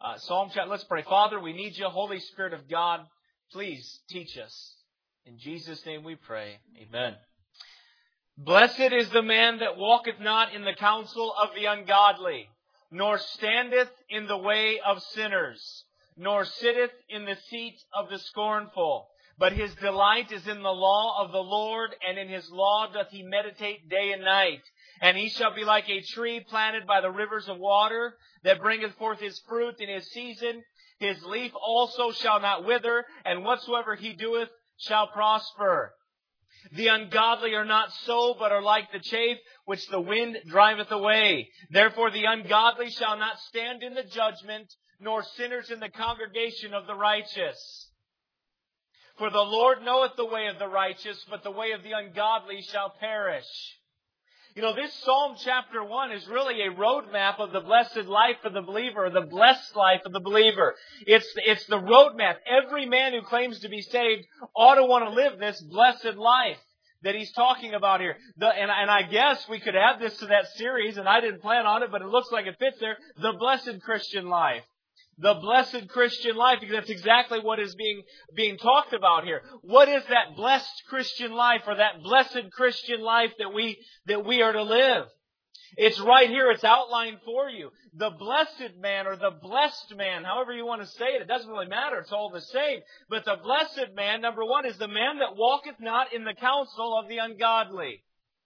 Psalm chapter. Let's pray. Father, we need you. Holy Spirit of God, please teach us. In Jesus' name we pray. Amen. Blessed is the man that walketh not in the counsel of the ungodly, nor standeth in the way of sinners, nor sitteth in the seat of the scornful. But his delight is in the law of the Lord, and in his law doth he meditate day and night. And he shall be like a tree planted by the rivers of water, that bringeth forth his fruit in his season. His leaf also shall not wither, and whatsoever he doeth shall prosper. The ungodly are not so, but are like the chaff which the wind driveth away. Therefore the ungodly shall not stand in the judgment, nor sinners in the congregation of the righteous. For the Lord knoweth the way of the righteous, but the way of the ungodly shall perish. You know, this Psalm chapter 1 is really a roadmap of the blessed life of the believer, or the blessed life of the believer. It's the roadmap. Every man who claims to be saved ought to want to live this blessed life that he's talking about here. And I guess we could add this to that series, and I didn't plan on it, but it looks like it fits there. The blessed Christian life. The blessed Christian life, because that's exactly what is being talked about here. What is that blessed Christian life, or that blessed Christian life that we are to live? It's right here. It's outlined for you. The blessed man, or the blessed man, however you want to say it, it doesn't really matter. It's all the same. But the blessed man, number one, is the man that walketh not in the counsel of the ungodly.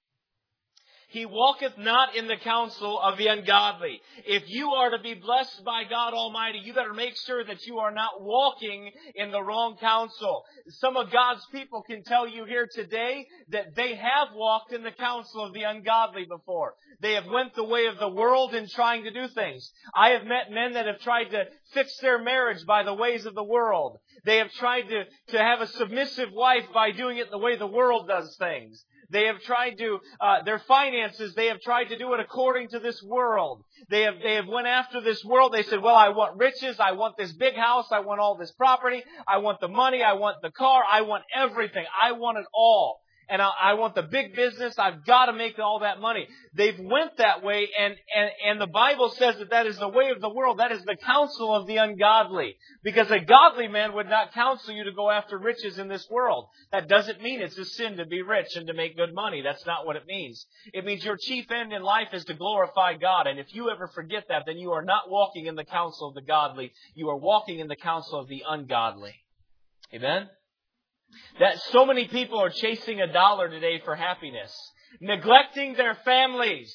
He walketh not in the counsel of the ungodly. If you are to be blessed by God Almighty, you better make sure that you are not walking in the wrong counsel. Some of God's people can tell you here today that they have walked in the counsel of the ungodly before. They have went the way of the world in trying to do things. I have met men that have tried to fix their marriage by the ways of the world. They have tried to have a submissive wife by doing it the way the world does things. They have tried to, their finances, they have tried to do it according to this world. They have went after this world. They said, well, I want riches. I want this big house. I want all this property. I want the money. I want the car. I want everything. I want it all. And I want the big business. I've got to make all that money. They've went that way, and the Bible says that is the way of the world. That is the counsel of the ungodly. Because a godly man would not counsel you to go after riches in this world. That doesn't mean it's a sin to be rich and to make good money. That's not what it means. It means your chief end in life is to glorify God. And if you ever forget that, then you are not walking in the counsel of the godly. You are walking in the counsel of the ungodly. Amen? That so many people are chasing a dollar today for happiness, neglecting their families.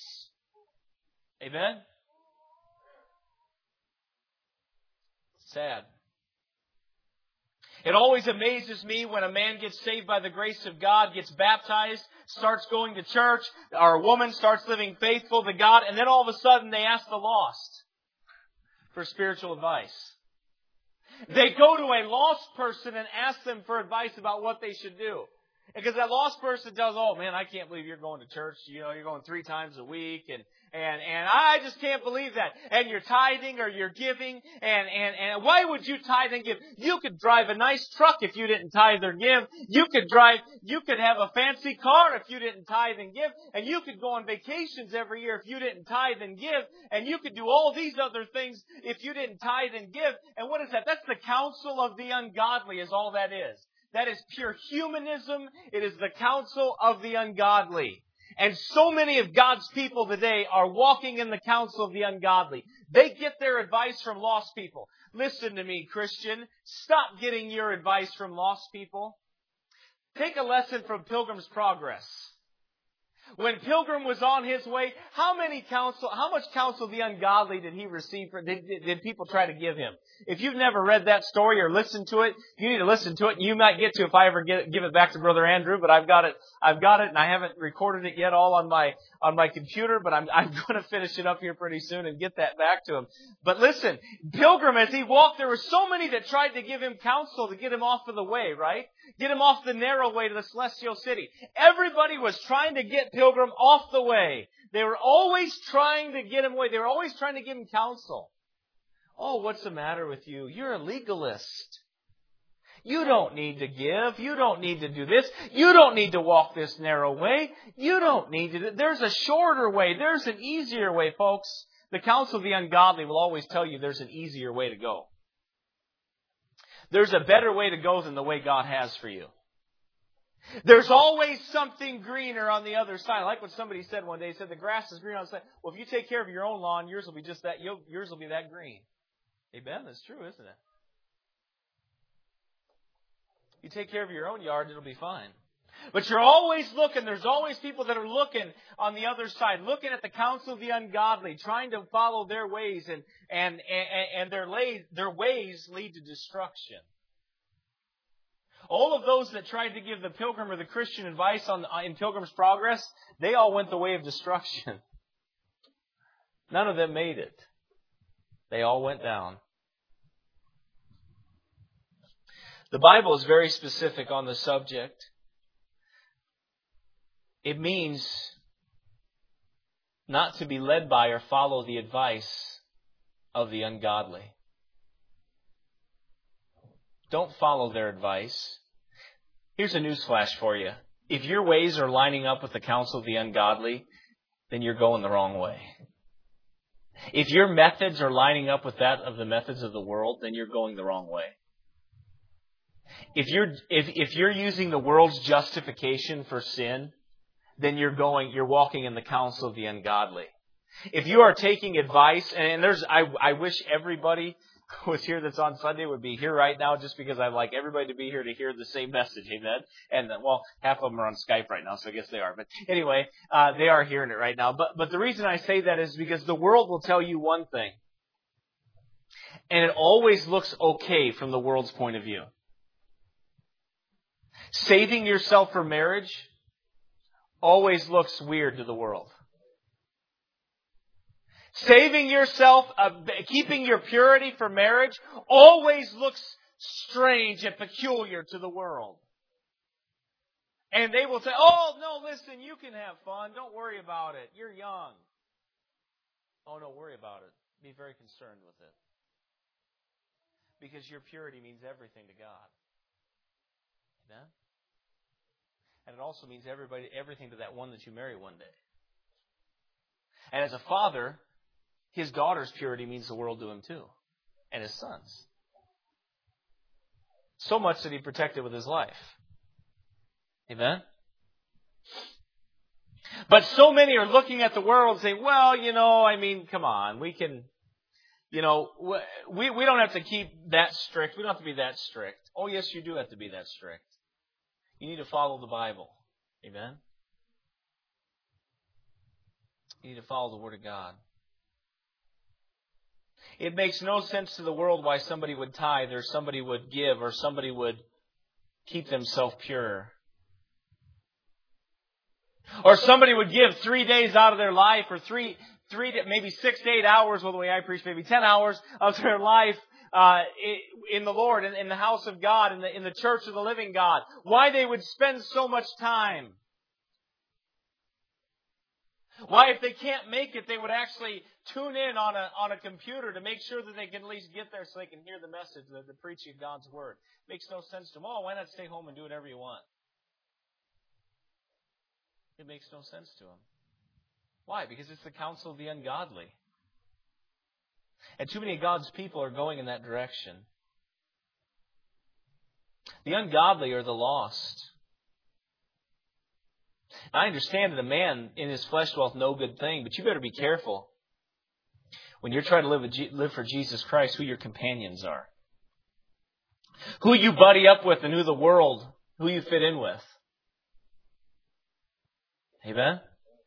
Amen? Sad. It always amazes me when a man gets saved by the grace of God, gets baptized, starts going to church, or a woman starts living faithful to God, and then all of a sudden they ask the lost for spiritual advice. They go to a lost person and ask them for advice about what they should do. Because that lost person tells, oh man, I can't believe you're going to church. You know, you're going 3 times a week, and I just can't believe that. And you're tithing or you're giving, and why would you tithe and give? You could drive a nice truck if you didn't tithe or give. You could have a fancy car if you didn't tithe and give, and you could go on vacations every year if you didn't tithe and give, and you could do all these other things if you didn't tithe and give. And what is that? That's the counsel of the ungodly, is all that is. That is pure humanism. It is the counsel of the ungodly. And so many of God's people today are walking in the counsel of the ungodly. They get their advice from lost people. Listen to me, Christian. Stop getting your advice from lost people. Take a lesson from Pilgrim's Progress. When Pilgrim was on his way, how much counsel of the ungodly did he receive? Did people try to give him? If you've never read that story or listened to it, you need to listen to it. You might get to if I ever give it back to Brother Andrew, but I've got it, and I haven't recorded it yet all on my computer, but I'm going to finish it up here pretty soon and get that back to him. But listen, Pilgrim, as he walked, there were so many that tried to give him counsel to get him off of the way, right? Get him off the narrow way to the celestial city. Everybody was trying to get Pilgrim off the way. They were always trying to get him away. They were always trying to give him counsel. Oh, what's the matter with you? You're a legalist. You don't need to give. You don't need to do this. You don't need to walk this narrow way. You don't need to. There's a shorter way. There's an easier way, folks. the counsel of the ungodly will always tell you there's an easier way to go. There's a better way to go than the way God has for you. There's always something greener on the other side. I like what somebody said one day. He said the grass is green on the side. Well, if you take care of your own lawn, yours will be just that. Yours will be that green. Amen? That's true, isn't it? You take care of your own yard, it'll be fine. But you're always looking. There's always people that are looking on the other side, looking at the counsel of the ungodly, trying to follow their ways, and their ways lead to destruction. All of those that tried to give the Pilgrim or the Christian advice in Pilgrim's Progress, they all went the way of destruction. None of them made it. They all went down. The Bible is very specific on the subject. It means not to be led by or follow the advice of the ungodly. Don't follow their advice. Here's a newsflash for you. If your ways are lining up with the counsel of the ungodly, then you're going the wrong way. If your methods are lining up with that of the methods of the world, then you're going the wrong way. If you're using the world's justification for sin, then you're walking in the counsel of the ungodly. If you are taking advice, and I wish everybody who was here that's on Sunday would be here right now, just because I'd like everybody to be here to hear the same message, amen? And half of them are on Skype right now, so I guess they are. But anyway, they are hearing it right now. But the reason I say that is because the world will tell you one thing, and it always looks okay from the world's point of view. Saving yourself for marriage always looks weird to the world. Saving yourself, keeping your purity for marriage always looks strange and peculiar to the world. And they will say, oh, no, listen, you can have fun. Don't worry about it. You're young. Oh, no, worry about it. Be very concerned with it. Because your purity means everything to God. Amen? And it also means everything to that one that you marry one day. And as a father, his daughter's purity means the world to him too. And his son's. So much that he protected with his life. Amen? But so many are looking at the world and saying, well, come on, we can, we don't have to keep that strict. We don't have to be that strict. Oh, yes, you do have to be that strict. You need to follow the Bible. Amen? You need to follow the Word of God. It makes no sense to the world why somebody would tithe or somebody would give or somebody would keep themselves pure. Or somebody would give 3 days out of their life or maybe 6 to 8 hours, well, the way I preach, maybe 10 hours of their life in the Lord, in the house of God, in the church of the living God. Why they would spend so much time. Why, if they can't make it, they would actually tune in on a computer to make sure that they can at least get there so they can hear the message, the preaching of God's Word. Makes no sense to them. Oh, why not stay home and do whatever you want? It makes no sense to them. Why? Because it's the counsel of the ungodly. And too many of God's people are going in that direction. The ungodly are the lost. I understand that a man in his flesh dwelleth no good thing, but you better be careful when you're trying to live for Jesus Christ, who your companions are. Who you buddy up with and who you fit in with. Amen?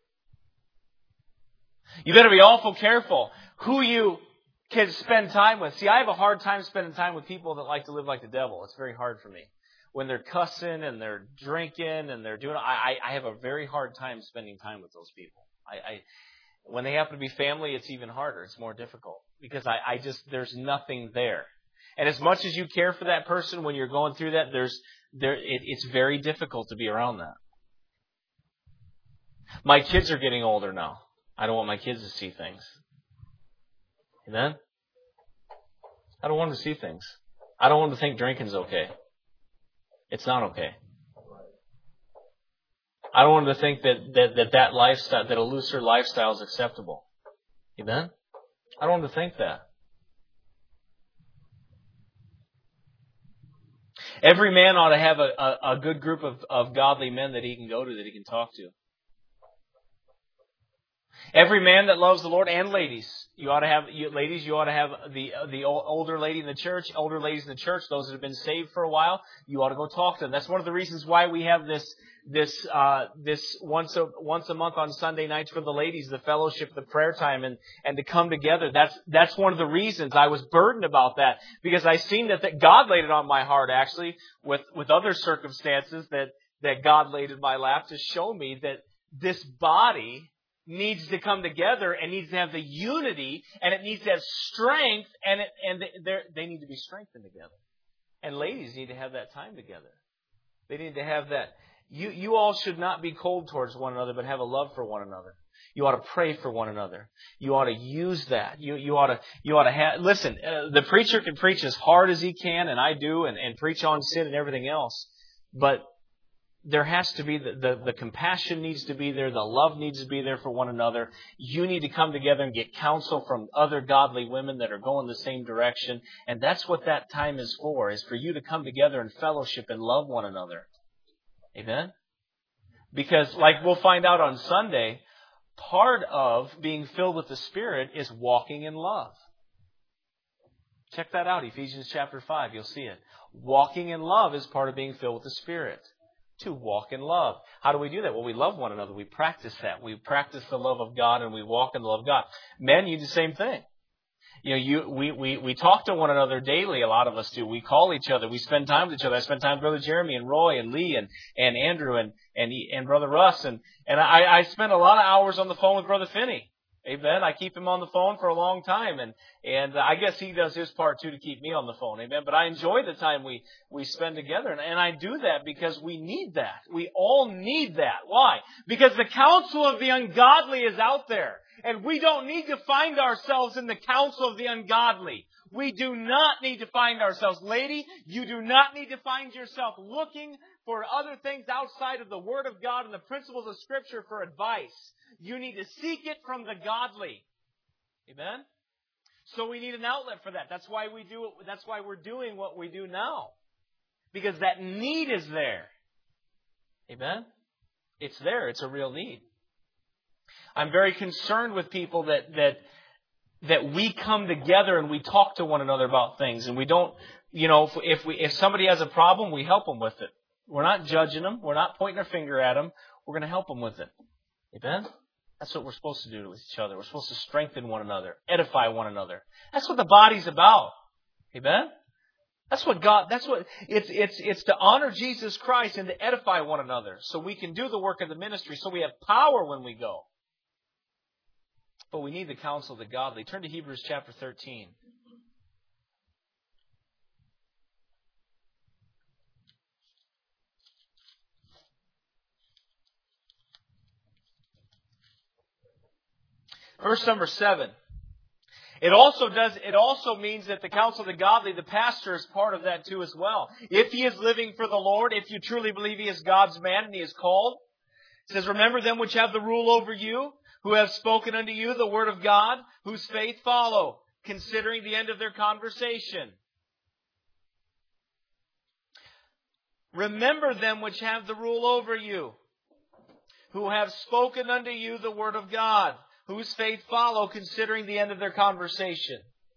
You better be awful careful who you can spend time with. See, I have a hard time spending time with people that like to live like the devil. It's very hard for me. When they're cussing and they're drinking and they're doing, I have a very hard time spending time with those people. When they happen to be family, it's even harder. It's more difficult because there's nothing there. And as much as you care for that person when you're going through that, it's very difficult to be around that. My kids are getting older now. I don't want my kids to see things. Amen? I don't want them to see things. I don't want them to think drinking's okay. It's not okay. I don't want them to think that lifestyle, that a looser lifestyle is acceptable. Amen? I don't want to think that. Every man ought to have a good group of godly men that he can go to, that he can talk to. Every man that loves the Lord, and ladies, you ought to have the older lady in the church, older ladies in the church, those that have been saved for a while. You ought to go talk to them. That's one of the reasons why we have this once a month on Sunday nights for the ladies, the fellowship, the prayer time, and to come together. That's one of the reasons I was burdened about that, because I seen that God laid it on my heart, actually, with other circumstances that God laid in my lap to show me that this body needs to come together and needs to have the unity, and it needs to have strength, and they need to be strengthened together. And ladies need to have that time together. They need to have that. You all should not be cold towards one another, but have a love for one another. You ought to pray for one another. You ought to use that. You ought to have. Listen, the preacher can preach as hard as he can, and I do, and preach on sin and everything else, but there has to be the compassion needs to be there. The love needs to be there for one another. You need to come together and get counsel from other godly women that are going the same direction. And that's what that time is for you to come together and fellowship and love one another. Amen? Because like we'll find out on Sunday, part of being filled with the Spirit is walking in love. Check that out, Ephesians chapter 5. You'll see it. Walking in love is part of being filled with the Spirit. To walk in love. How do we do that? Well, we love one another. We practice that. We practice the love of God, and we walk in the love of God. Men, you do the same thing. We talk to one another daily. A lot of us do. We call each other. We spend time with each other. I spend time with Brother Jeremy and Roy and Lee and Andrew and Brother Russ, and I spend a lot of hours on the phone with Brother Finney. Amen. I keep him on the phone for a long time, and I guess he does his part too to keep me on the phone. Amen. But I enjoy the time we spend together, and I do that because we need that. We all need that. Why? Because the counsel of the ungodly is out there, and we don't need to find ourselves in the counsel of the ungodly. We do not need to find ourselves. Lady, you do not need to find yourself looking for other things outside of the Word of God and the principles of Scripture for advice. You need to seek it from the godly. Amen? So we need an outlet for that. That's why we do it. That's why we're doing what we do now. Because that need is there. Amen? It's there. It's a real need. I'm very concerned with people that we come together and we talk to one another about things, and we don't, if somebody has a problem, we help them with it. We're not judging them. We're not pointing our finger at them. We're going to help them with it. Amen? That's what we're supposed to do with each other. We're supposed to strengthen one another, edify one another. That's what the body's about. Amen? That's it's to honor Jesus Christ and to edify one another so we can do the work of the ministry, so we have power when we go. But we need the counsel of the godly. Turn to Hebrews chapter 13. Verse number 7. It also means that the counsel of the godly, the pastor is part of that too as well. If he is living for the Lord, if you truly believe he is God's man and he is called, it says, remember them which have the rule over you, who have spoken unto you the word of God, whose faith follow, considering the end of their conversation. Remember them which have the rule over you, who have spoken unto you the word of God, whose faith follow, considering the end of their conversation.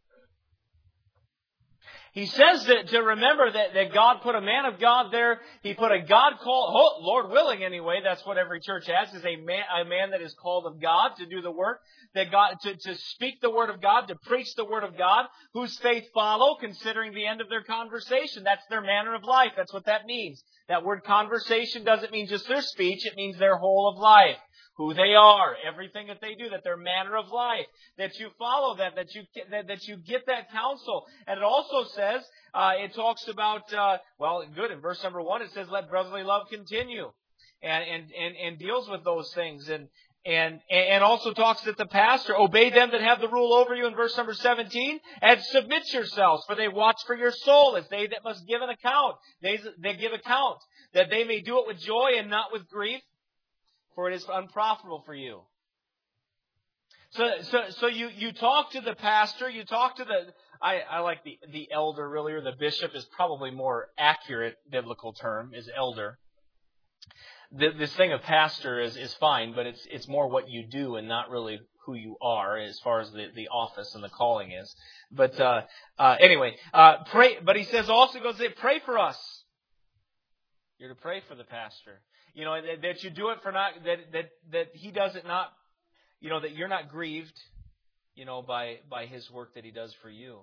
He says that to remember that God put a man of God there. He put a God called, Lord willing anyway, that's what every church has, is a man that is called of God to do the work, that God to speak the word of God, to preach the word of God, whose faith follow, considering the end of their conversation. That's their manner of life. That's what that means. That word conversation doesn't mean just their speech. It means their whole of life. Who they are, everything that they do, that their manner of life, that you follow that you get that counsel. And it also says, it talks about, in verse number 1, it says, let brotherly love continue, and deals with those things, and also talks that the pastor, obey them that have the rule over you in verse number 17, and submit yourselves, for they watch for your soul, as they that must give an account. They give account, that they may do it with joy and not with grief, for it is unprofitable for you. So you talk to the pastor, you talk to I like the elder really, or the bishop is probably more accurate biblical term, is elder. This thing of pastor is fine, but it's more what you do and not really who you are as far as the office and the calling is. But anyway, pray. But he says also goes to say, pray for us. You're to pray for the pastor. You know, that you do it for not that he does it not. You know, that you're not grieved, you know, by his work that he does for you.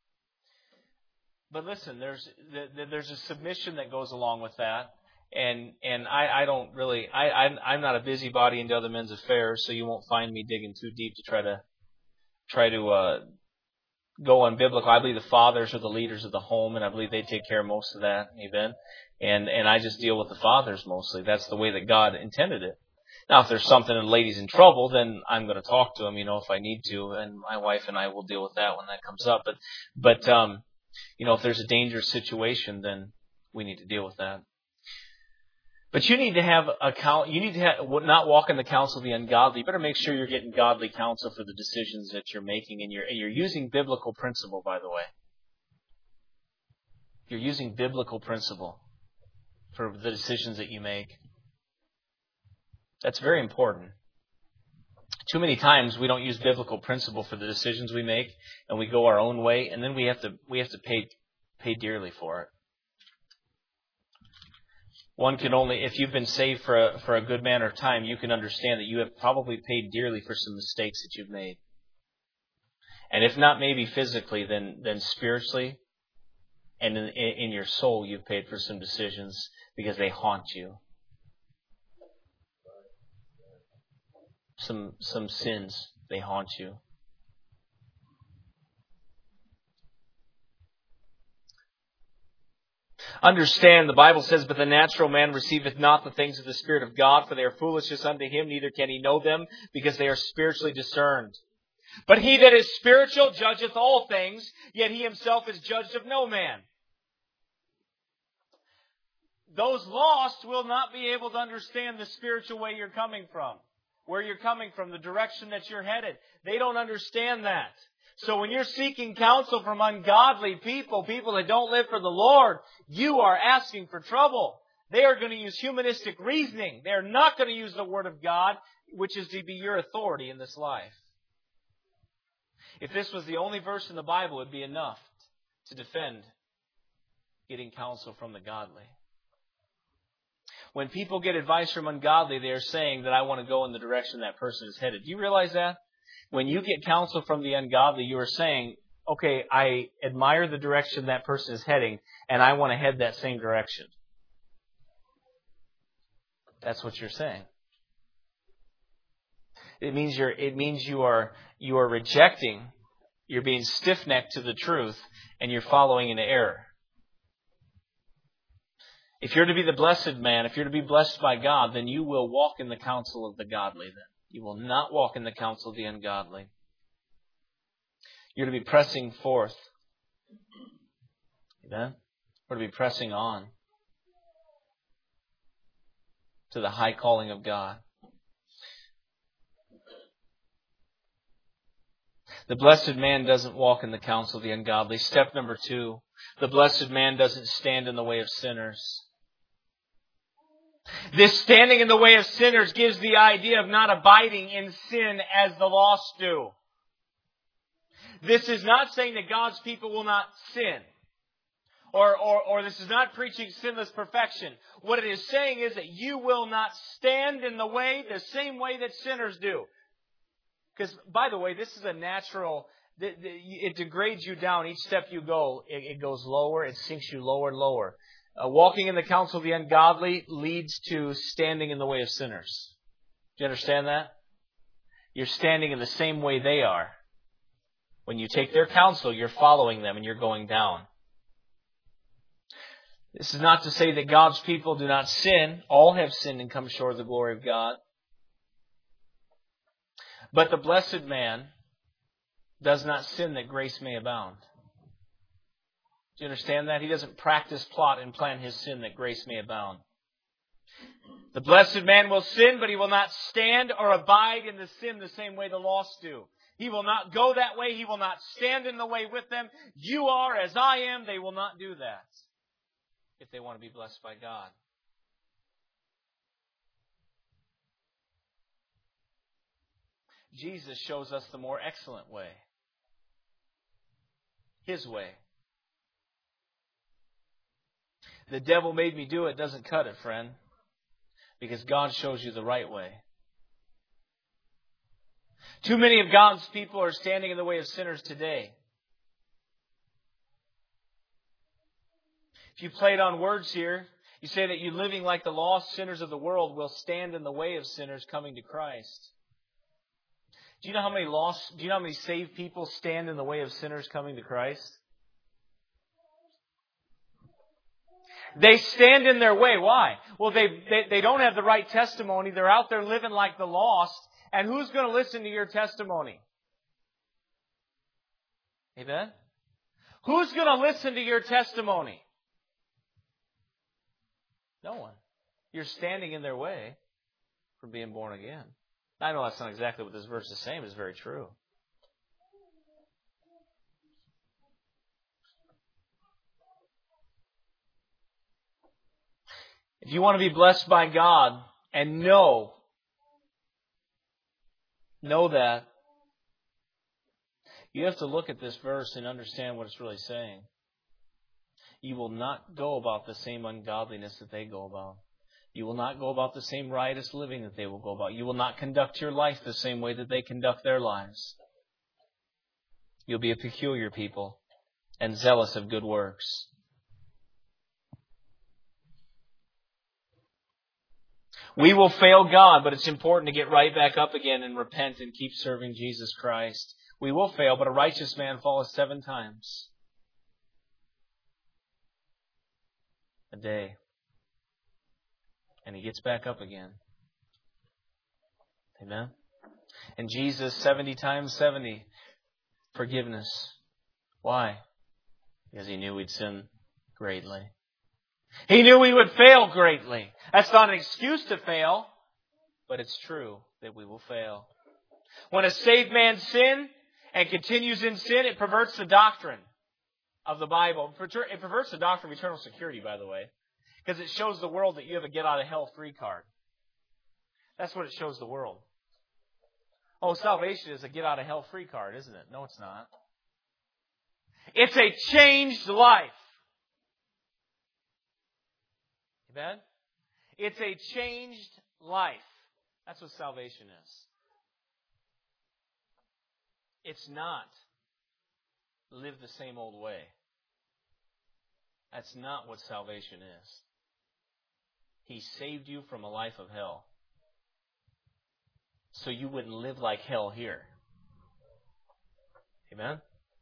But listen, there's a submission that goes along with that. And I don't really, I'm not a busybody into other men's affairs, so you won't find me digging too deep to try to go on biblical. I believe the fathers are the leaders of the home, and I believe they take care of most of that. Amen. And I just deal with the fathers mostly. That's the way that God intended it. Now, if there's something and the lady's in trouble, then I'm going to talk to him, you know, if I need to, and my wife and I will deal with that when that comes up. But you know, if there's a dangerous situation, then we need to deal with that. But you need to have not walk in the counsel of the ungodly. You better make sure you're getting godly counsel for the decisions that you're making, and you're using biblical principle, by the way. You're using biblical principle for the decisions that you make. That's very important. Too many times we don't use biblical principle for the decisions we make, and we go our own way, and then we have to pay dearly for it. One can only, if you've been saved for a good amount of time, you can understand that you have probably paid dearly for some mistakes that you've made. And if not maybe physically, then spiritually and in your soul you've paid for some decisions because they haunt you. Some sins, they haunt you. Understand, the Bible says, but the natural man receiveth not the things of the Spirit of God, for they are foolishness unto him, neither can he know them, because they are spiritually discerned. But he that is spiritual judgeth all things, yet he himself is judged of no man. Those lost will not be able to understand the spiritual way you're coming from, where you're coming from, the direction that you're headed. They don't understand that. So when you're seeking counsel from ungodly people that don't live for the Lord, you are asking for trouble. They are going to use humanistic reasoning. They're not going to use the Word of God, which is to be your authority in this life. If this was the only verse in the Bible, it would be enough to defend getting counsel from the godly. When people get advice from ungodly, they are saying that I want to go in the direction that person is headed. Do you realize that? When you get counsel from the ungodly, you are saying, okay, I admire the direction that person is heading, and I want to head that same direction. That's what you're saying. It means you are rejecting, you're being stiff-necked to the truth, and you're following an error. If you're to be the blessed man, if you're to be blessed by God, then you will walk in the counsel of the godly then. You will not walk in the counsel of the ungodly. You're to be pressing forth. Amen? We're to be pressing on to the high calling of God. The blessed man doesn't walk in the counsel of the ungodly. Step number 2, the blessed man doesn't stand in the way of sinners. This standing in the way of sinners gives the idea of not abiding in sin as the lost do. This is not saying that God's people will not sin. Or this is not preaching sinless perfection. What it is saying is that you will not stand in the way, the same way that sinners do. Because, by the way, this is a natural, it degrades you down. Each step you go, it goes lower, it sinks you lower and lower. Walking in the counsel of the ungodly leads to standing in the way of sinners. Do you understand that? You're standing in the same way they are. When you take their counsel, you're following them and you're going down. This is not to say that God's people do not sin. All have sinned and come short of the glory of God. But the blessed man does not sin that grace may abound. Do you understand that? He doesn't practice, plot, and plan his sin that grace may abound. The blessed man will sin, but he will not stand or abide in the sin the same way the lost do. He will not go that way. He will not stand in the way with them. You are as I am. They will not do that if they want to be blessed by God. Jesus shows us the more excellent way. His way. The devil made me do it doesn't cut it, friend. Because God shows you the right way. Too many of God's people are standing in the way of sinners today. If you played on words here, you say that you living like the lost sinners of the world will stand in the way of sinners coming to Christ. Do you know how many saved people stand in the way of sinners coming to Christ? They stand in their way. Why? Well, they don't have the right testimony. They're out there living like the lost. And who's going to listen to your testimony? Amen? Who's going to listen to your testimony? No one. You're standing in their way from being born again. I know that's not exactly what this verse is saying, but it's very true. If you want to be blessed by God and know that, you have to look at this verse and understand what it's really saying. You will not go about the same ungodliness that they go about. You will not go about the same riotous living that they will go about. You will not conduct your life the same way that they conduct their lives. You'll be a peculiar people and zealous of good works. We will fail God, but it's important to get right back up again and repent and keep serving Jesus Christ. We will fail, but a righteous man falleth 7 times a day. And he gets back up again. Amen? And Jesus, 70 times 70, forgiveness. Why? Because he knew we'd sin greatly. He knew we would fail greatly. That's not an excuse to fail, but it's true that we will fail. When a saved man sins and continues in sin, it perverts the doctrine of the Bible. It perverts the doctrine of eternal security, by the way, because it shows the world that you have a get-out-of-hell-free card. That's what it shows the world. Oh, salvation is a get-out-of-hell-free card, isn't it? No, it's not. It's a changed life. Amen? It's a changed life. That's what salvation is. It's not live the same old way. That's not what salvation is. He saved you from a life of hell, so you wouldn't live like hell here. Amen?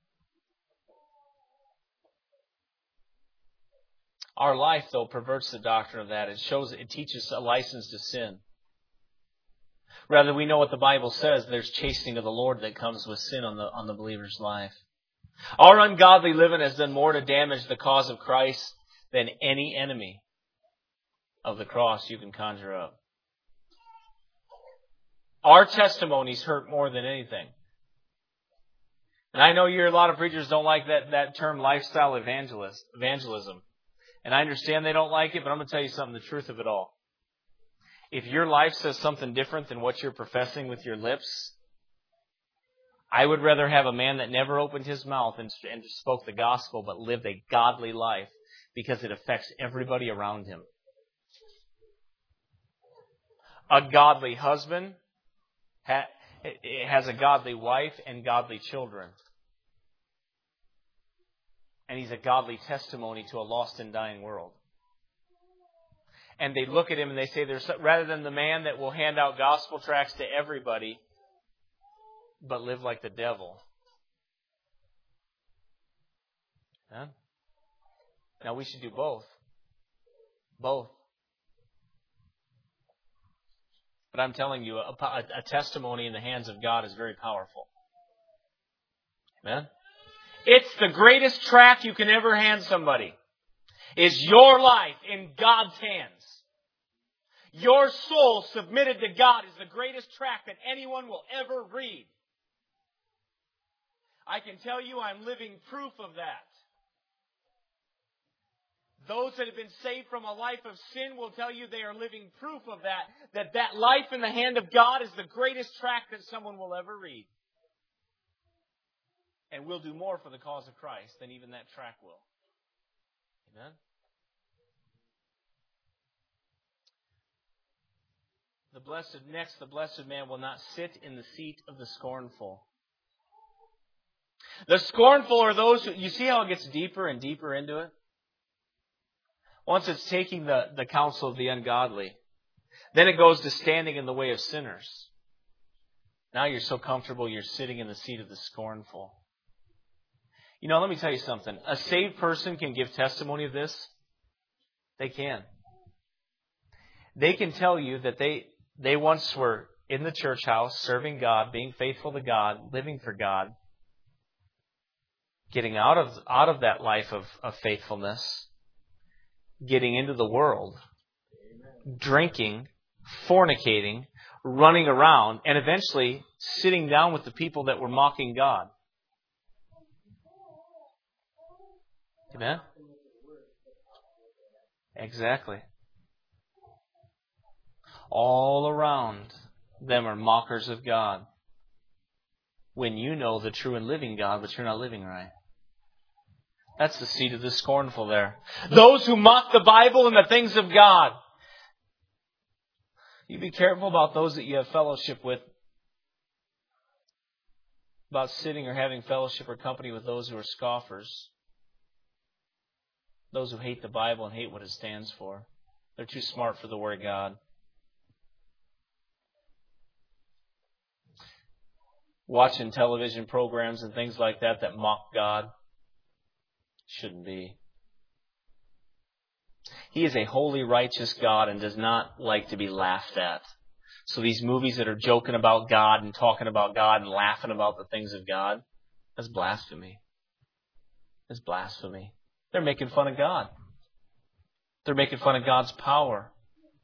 Our life, though, perverts the doctrine of that. It teaches a license to sin. Rather, we know what the Bible says. There's chastening of the Lord that comes with sin on the believer's life. Our ungodly living has done more to damage the cause of Christ than any enemy of the cross you can conjure up. Our testimonies hurt more than anything. And I know a lot of preachers don't like that term lifestyle evangelism. And I understand they don't like it, but I'm going to tell you something, the truth of it all. If your life says something different than what you're professing with your lips, I would rather have a man that never opened his mouth and spoke the gospel, but lived a godly life, because it affects everybody around him. A godly husband has a godly wife and godly children. And he's a godly testimony to a lost and dying world. And they look at him and they say, rather than the man that will hand out gospel tracts to everybody, but live like the devil. Huh? Now we should do both. Both. But I'm telling you, a testimony in the hands of God is very powerful. Amen? It's the greatest tract you can ever hand somebody. Is your life in God's hands. Your soul submitted to God is the greatest tract that anyone will ever read. I can tell you I'm living proof of that. Those that have been saved from a life of sin will tell you they are living proof of that that life in the hand of God is the greatest tract that someone will ever read. And will do more for the cause of Christ than even that tract will. Amen? The blessed man will not sit in the seat of the scornful. The scornful are those who, you see how it gets deeper and deeper into it? Once it's taking the counsel of the ungodly, then it goes to standing in the way of sinners. Now you're so comfortable you're sitting in the seat of the scornful. You know, let me tell you something. A saved person can give testimony of this. They can. They can tell you that they once were in the church house, serving God, being faithful to God, living for God, getting out of that life of faithfulness, getting into the world, drinking, fornicating, running around, and eventually sitting down with the people that were mocking God. Amen? Exactly. All around them are mockers of God. When you know the true and living God, but you're not living right. That's the seat of the scornful there. Those who mock the Bible and the things of God. You be careful about those that you have fellowship with. About sitting or having fellowship or company with those who are scoffers. Those who hate the Bible and hate what it stands for. They're too smart for the Word of God. Watching television programs and things like that mock God. Shouldn't be. He is a holy, righteous God and does not like to be laughed at. So these movies that are joking about God and talking about God and laughing about the things of God, that's blasphemy. That's blasphemy. They're making fun of God. They're making fun of God's power.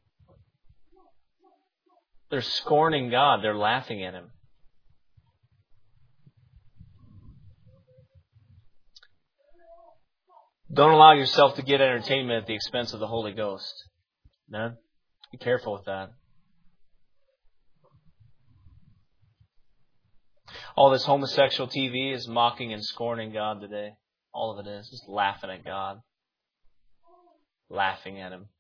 They're scorning God. They're laughing at Him. Don't allow yourself to get entertainment at the expense of the Holy Ghost. No? Be careful with that. All this homosexual TV is mocking and scorning God today. All of it is. Just laughing at God. Laughing at Him.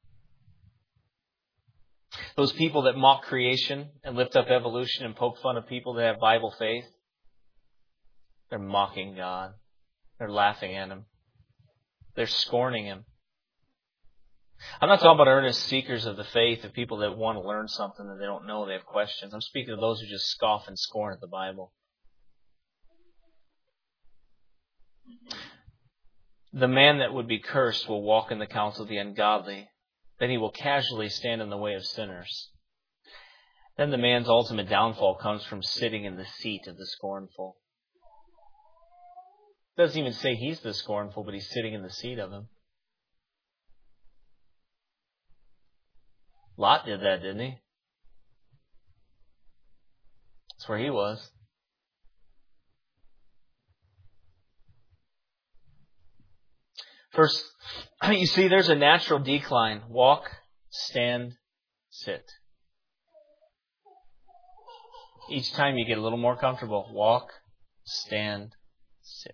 Those people that mock creation and lift up evolution and poke fun of people that have Bible faith, they're mocking God. They're laughing at Him. They're scorning Him. I'm not talking about earnest seekers of the faith, of people that want to learn something that they don't know, they have questions. I'm speaking of those who just scoff and scorn at the Bible. The man that would be cursed will walk in the counsel of the ungodly. Then he will casually stand in the way of sinners. Then the man's ultimate downfall comes from sitting in the seat of the scornful. It doesn't even say he's the scornful, but he's sitting in the seat of him. Lot did that, didn't he? That's where he was. First, you see, there's a natural decline. Walk, stand, sit. Each time you get a little more comfortable. Walk, stand, sit.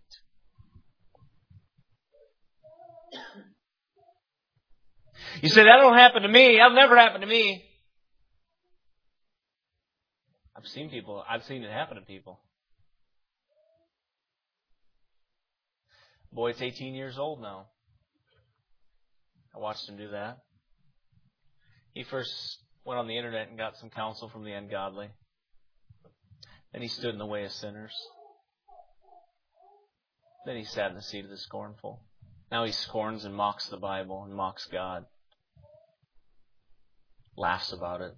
You say, that don't happen to me. That'll never happen to me. I've seen it happen to people. Boy, it's 18 years old now. I watched him do that. He first went on the internet and got some counsel from the ungodly. Then he stood in the way of sinners. Then he sat in the seat of the scornful. Now he scorns and mocks the Bible and mocks God. Laughs about it.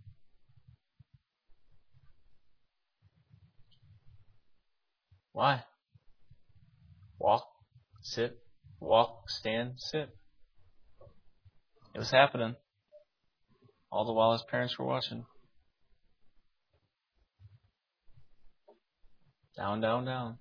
Why? Walk, sit, walk, stand, sit. It was happening. All the while his parents were watching. Down, down, down.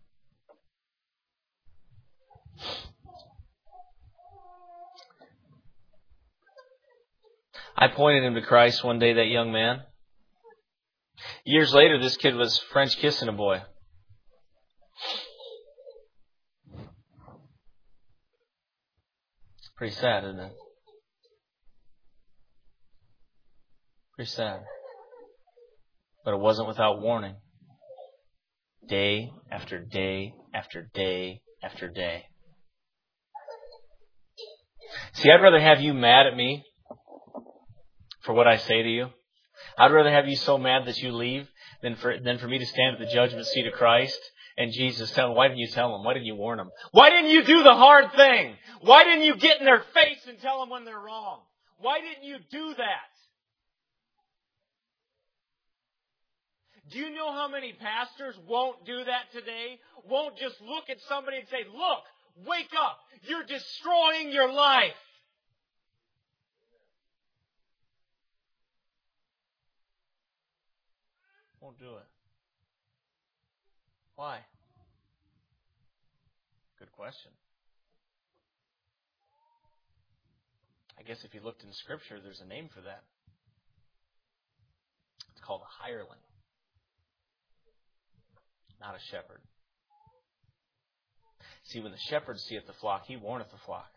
I pointed him to Christ one day, that young man. Years later, this kid was French kissing a boy. It's pretty sad, isn't it? Pretty sad. But it wasn't without warning. Day after day after day after day. See, I'd rather have you mad at me for what I say to you. I'd rather have you so mad that you leave than for me to stand at the judgment seat of Christ and Jesus tell him, why didn't you tell them? Why didn't you warn them? Why didn't you do the hard thing? Why didn't you get in their face and tell them when they're wrong? Why didn't you do that? Do you know how many pastors won't do that today? Won't just look at somebody and say, look, wake up. You're destroying your life. Won't do it. Why? Good question. I guess if you looked in Scripture, there's a name for that. It's called a hireling. Not a shepherd. See, when the shepherd seeth the flock, he warneth the flock.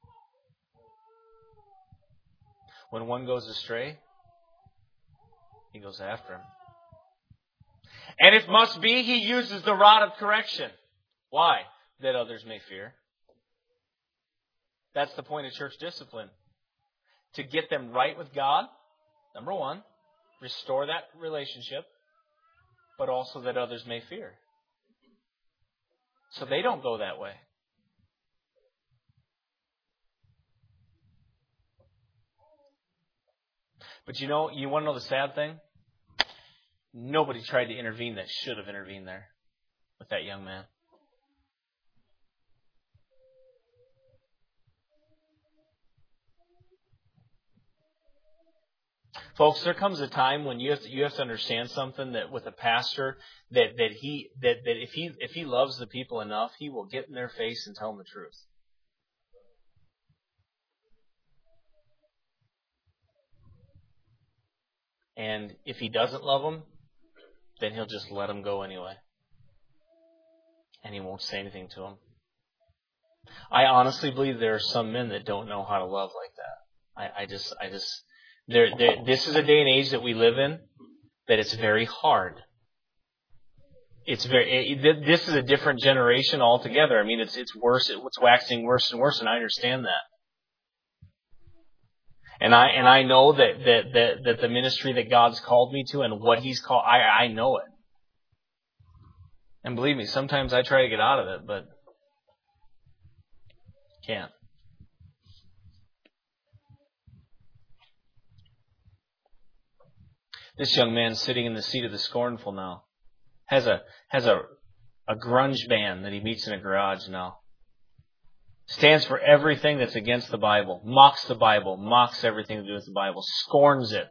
When one goes astray, he goes after him. And if must be, he uses the rod of correction. Why? That others may fear. That's the point of church discipline. To get them right with God, number one, restore that relationship, but also that others may fear. So they don't go that way. But you want to know the sad thing? Nobody tried to intervene that should have intervened there with that young man. Folks, there comes a time when you have to understand something, that with a pastor, that if he loves the people enough, he will get in their face and tell them the truth. And if he doesn't love them, then he'll just let them go anyway. And he won't say anything to them. I honestly believe there are some men that don't know how to love like that. This is a day and age that we live in that it's very hard. This is a different generation altogether. I mean, it's worse. It's waxing worse and worse, and I understand that. And I know that the ministry that God's called me to and what He's called, I know it. And believe me, sometimes I try to get out of it, but can't. This young man sitting in the seat of the scornful now has a grunge band that he meets in a garage now. Stands for everything that's against the Bible, mocks everything to do with the Bible, scorns it.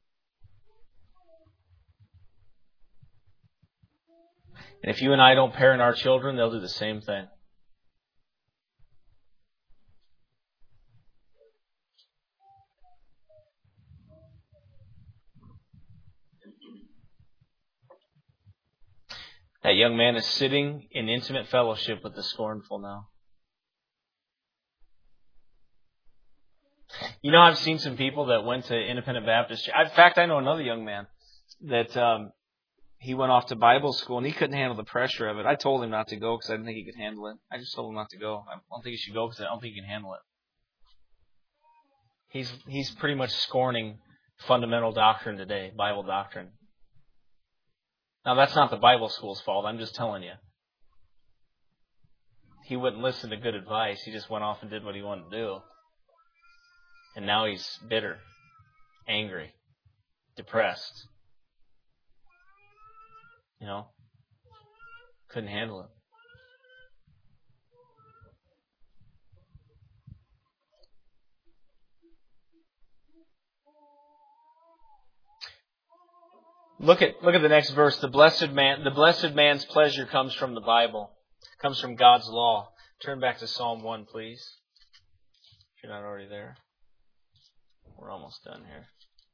And if you and I don't parent our children, they'll do the same thing. That young man is sitting in intimate fellowship with the scornful now. You know, I've seen some people that went to Independent Baptist. In fact, I know another young man that he went off to Bible school and he couldn't handle the pressure of it. I told him not to go because I didn't think he could handle it. I just told him not to go. I don't think he should go because I don't think he can handle it. He's pretty much scorning fundamental doctrine today, Bible doctrine. Now, that's not the Bible school's fault. I'm just telling you. He wouldn't listen to good advice. He just went off and did what he wanted to do. And now he's bitter, angry, depressed. You know, couldn't handle it. Look at the next verse. The blessed man's pleasure comes from the Bible, comes from God's law. Turn back to Psalm 1, please. If you're not already there. We're almost done here.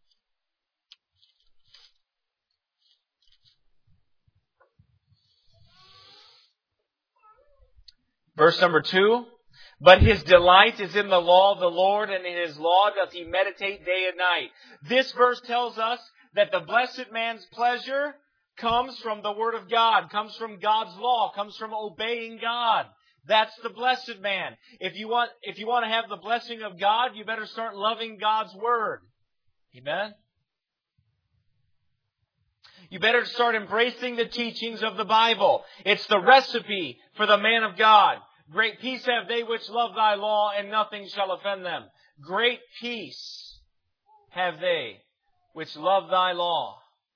Verse number 2. But his delight is in the law of the Lord, and in his law doth he meditate day and night. This verse tells us that the blessed man's pleasure comes from the Word of God, comes from God's law, comes from obeying God. That's the blessed man. If you want to have the blessing of God, you better start loving God's Word. Amen? You better start embracing the teachings of the Bible. It's the recipe for the man of God. Great peace have they which love thy law, and nothing shall offend them. Great peace have they which love thy law.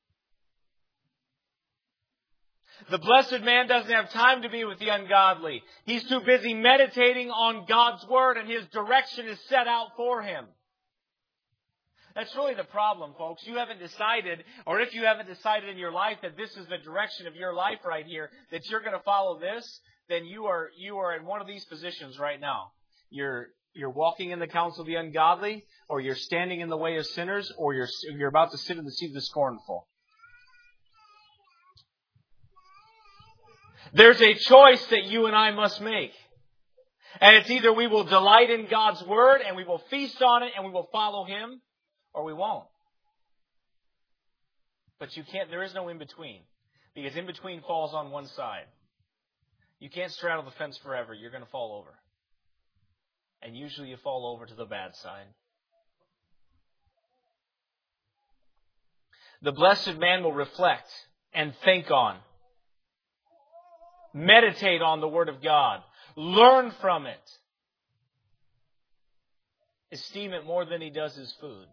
The blessed man doesn't have time to be with the ungodly. He's too busy meditating on God's Word, and his direction is set out for him. That's really the problem, folks. You haven't decided, or if you haven't decided in your life that this is the direction of your life right here, that you're going to follow this, then you are in one of these positions right now. You're walking in the counsel of the ungodly, or you're standing in the way of sinners, or you're about to sit in the seat of the scornful. There's a choice that you and I must make. And it's either we will delight in God's Word, and we will feast on it, and we will follow Him, or we won't. But there is no in between. Because in between falls on one side. You can't straddle the fence forever. You're going to fall over. And usually you fall over to the bad side. The blessed man will reflect and think on, meditate on the Word of God, learn from it, esteem it more than he does his food.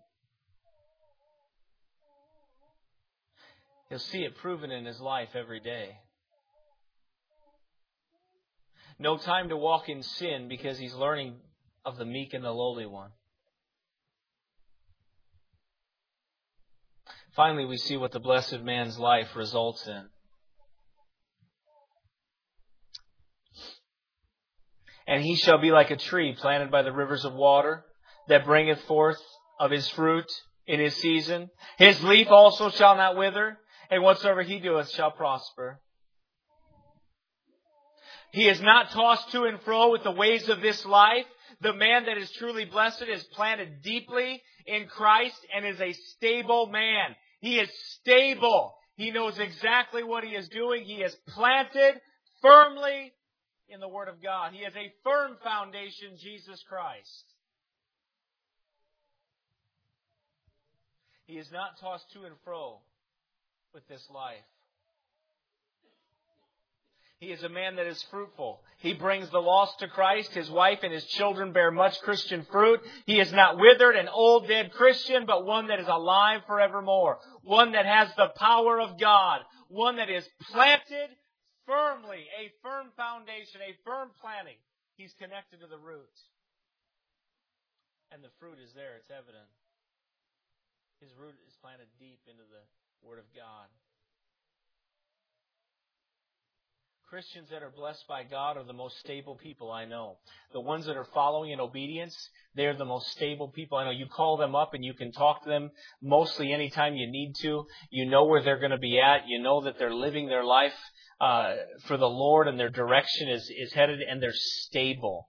He'll see it proven in his life every day. No time to walk in sin because he's learning of the meek and the lowly one. Finally, we see what the blessed man's life results in. And he shall be like a tree planted by the rivers of water, that bringeth forth of his fruit in his season. His leaf also shall not wither, and whatsoever he doeth shall prosper. He is not tossed to and fro with the ways of this life. The man that is truly blessed is planted deeply in Christ and is a stable man. He is stable. He knows exactly what he is doing. He is planted firmly in the Word of God. He has a firm foundation, Jesus Christ. He is not tossed to and fro with this life. He is a man that is fruitful. He brings the lost to Christ. His wife and his children bear much Christian fruit. He is not withered, an old dead Christian, but one that is alive forevermore. One that has the power of God. One that is planted firmly, a firm foundation, a firm planting. He's connected to the root. And the fruit is there. It's evident. His root is planted deep into the Word of God. Christians that are blessed by God are the most stable people I know. The ones that are following in obedience, they're the most stable people I know. You call them up and you can talk to them mostly anytime you need to. You know where they're going to be at. You know that they're living their life for the Lord, and their direction is headed, and they're stable.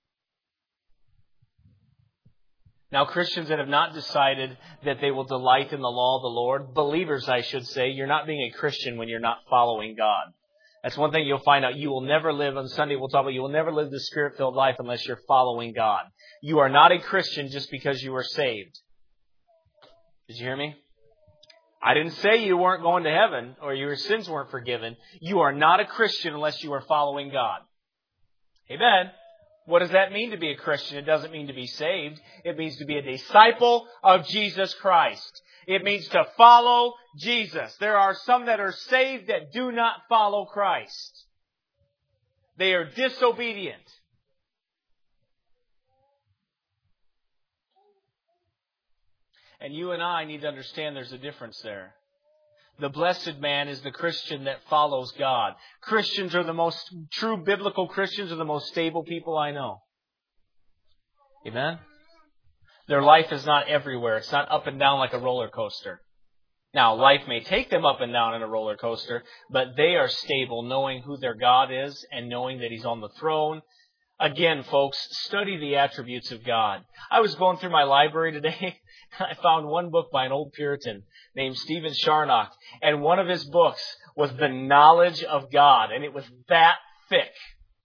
Now, Christians that have not decided that they will delight in the law of the Lord, believers, I should say, you're not being a Christian when you're not following God. That's one thing you'll find out. You will never live, on Sunday we'll talk about, you will never live the Spirit-filled life unless you're following God. You are not a Christian just because you were saved. Did you hear me? I didn't say you weren't going to heaven or your sins weren't forgiven. You are not a Christian unless you are following God. Amen. What does that mean to be a Christian? It doesn't mean to be saved. It means to be a disciple of Jesus Christ. It means to follow Jesus. There are some that are saved that do not follow Christ. They are disobedient. And you and I need to understand there's a difference there. The blessed man is the Christian that follows God. Christians are the most, true biblical Christians are the most stable people I know. Amen? Their life is not everywhere. It's not up and down like a roller coaster. Now, life may take them up and down in a roller coaster, but they are stable knowing who their God is and knowing that He's on the throne. Again, folks, study the attributes of God. I was going through my library today. I found one book by an old Puritan named Stephen Charnock, and one of his books was The Knowledge of God, and it was that thick.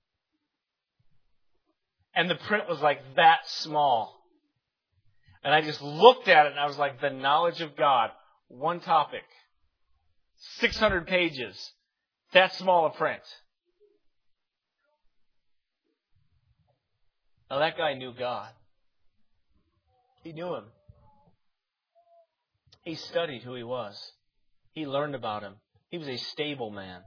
And the print was like that small. And I just looked at it and I was like, The Knowledge of God. One topic. 600 pages. That small a print. Now that guy knew God. He knew Him. He studied who He was. He learned about Him. He was a stable man.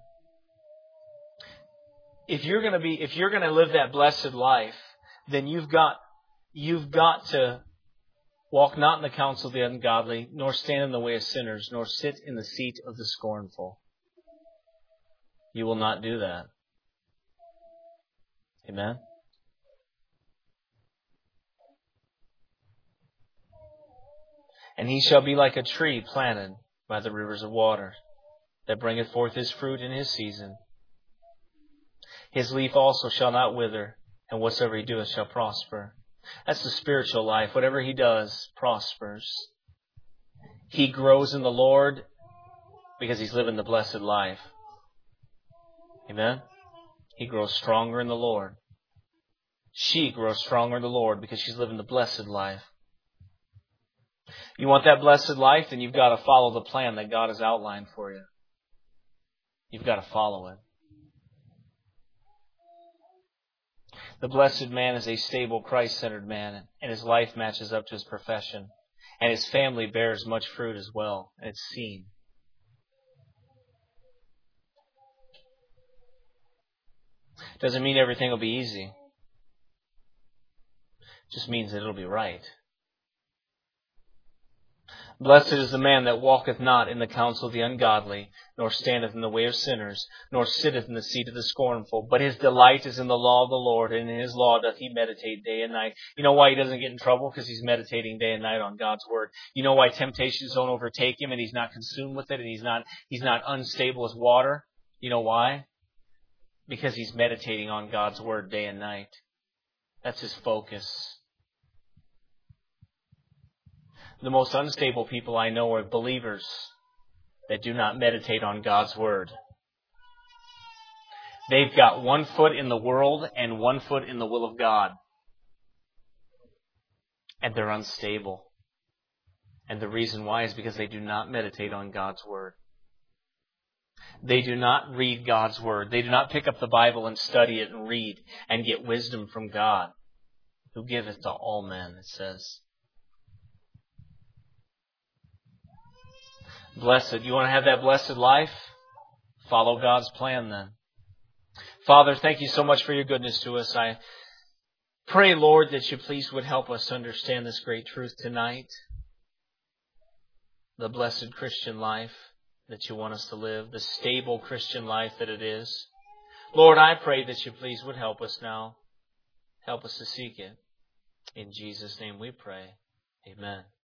If you're going to live that blessed life, then you've got to walk not in the counsel of the ungodly, nor stand in the way of sinners, nor sit in the seat of the scornful. You will not do that. Amen? And he shall be like a tree planted by the rivers of water, that bringeth forth his fruit in his season. His leaf also shall not wither, and whatsoever he doeth shall prosper. That's the spiritual life. Whatever he does prospers. He grows in the Lord because he's living the blessed life. Amen? He grows stronger in the Lord. She grows stronger in the Lord because she's living the blessed life. You want that blessed life, then you've got to follow the plan that God has outlined for you. You've got to follow it. The blessed man is a stable, Christ-centered man, and his life matches up to his profession. And his family bears much fruit as well, and it's seen. Doesn't mean everything will be easy. It just means that it'll be right. Blessed is the man that walketh not in the counsel of the ungodly, nor standeth in the way of sinners, nor sitteth in the seat of the scornful. But his delight is in the law of the Lord, and in his law doth he meditate day and night. You know why he doesn't get in trouble? Because he's meditating day and night on God's word. You know why temptations don't overtake him, and he's not consumed with it, and he's not unstable as water? You know why? Because he's meditating on God's word day and night. That's his focus. The most unstable people I know are believers that do not meditate on God's word. They've got one foot in the world and one foot in the will of God. And they're unstable. And the reason why is because they do not meditate on God's word. They do not read God's word. They do not pick up the Bible and study it and read and get wisdom from God, who giveth to all men, it says. Blessed. You want to have that blessed life? Follow God's plan then. Father, thank you so much for your goodness to us. I pray, Lord, that you please would help us to understand this great truth tonight. The blessed Christian life that you want us to live. The stable Christian life that it is. Lord, I pray that you please would help us now. Help us to seek it. In Jesus' name we pray. Amen.